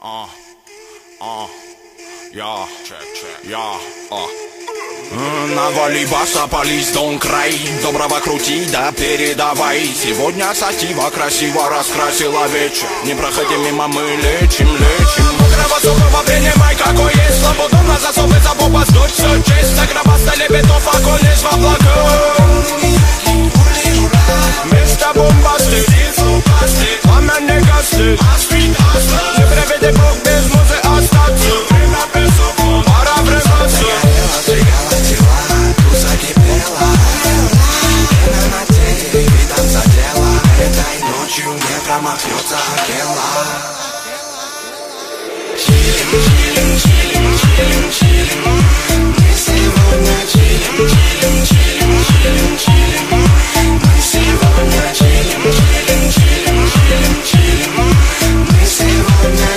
Навали баса, полись, дон край. Доброго крути, да передавай. Сегодня сатива красиво раскрасила вечер. Не проходи мимо, мы лечим. Мудрого сурового принимай, какой есть. Свободу на засовы, забуба, сдуть все честь. Заграба стали битов, огонь лишь в облаках. Место бомбасты, пламя не гаснет. Не приведи Бог без музы остаться. Пора врываться. Не промахнется Акела. Чилим. Мы сегодня чилим. Мы сегодня чилим. Мы сегодня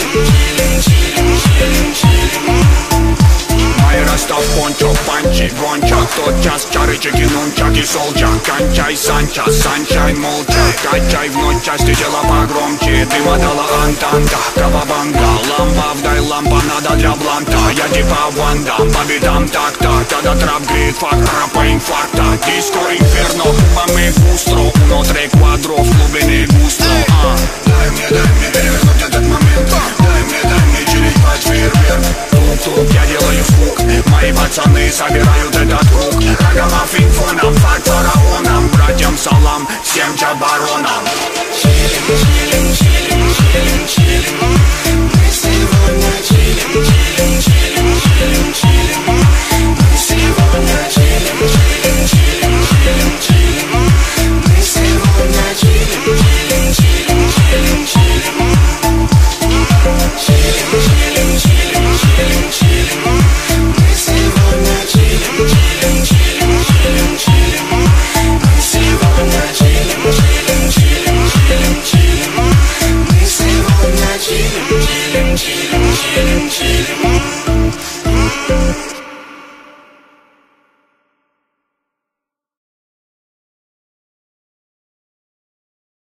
чилим. Май Ростов, пончо, панчи, гонча. Тот час чарычки, нунчаки, солча. Кончай, санчай, молча. Качай в ночь части тела погромче. Ты мотала антанта, кавабанга. Лампа вдай, лампа надо для бланта. Я типа Ванда, по битам так-то. Тогда трап грит, фактора по инфаркта. Диско инферно, кубами густро. Уно три квадро, в глубине густо. Дай мне перевернуть этот момент. Дай мне чилить под фейерверк. Тук-тук, я делаю звук. Мои пацаны собирают этот круг. Рогомов инфоном, факт фараоном. Братьям салам, всем чабаронам. Чилим.